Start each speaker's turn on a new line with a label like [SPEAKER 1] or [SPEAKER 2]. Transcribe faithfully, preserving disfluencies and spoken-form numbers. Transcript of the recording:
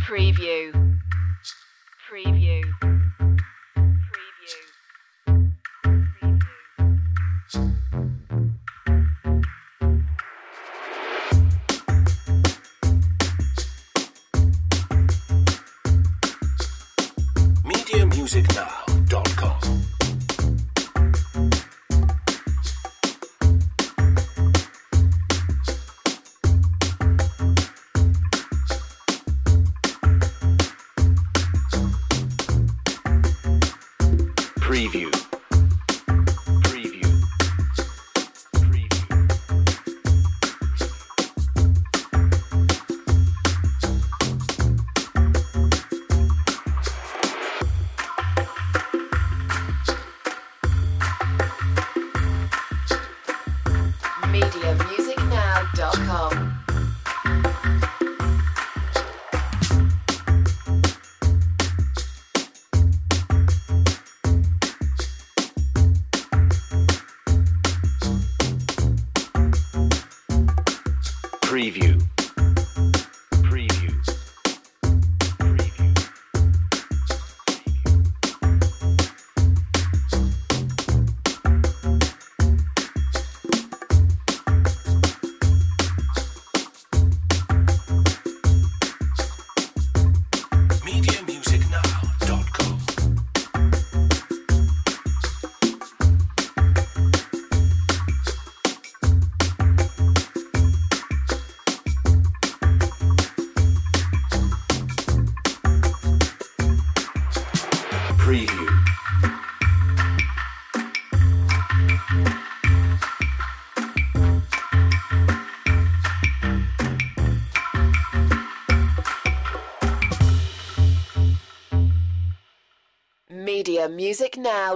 [SPEAKER 1] Preview. Preview. Preview.
[SPEAKER 2] media music now dot com. Preview. Preview. Preview.
[SPEAKER 1] media music now dot com.
[SPEAKER 2] Preview. Preview. Preview. media music now dot com. Preview.
[SPEAKER 1] media music now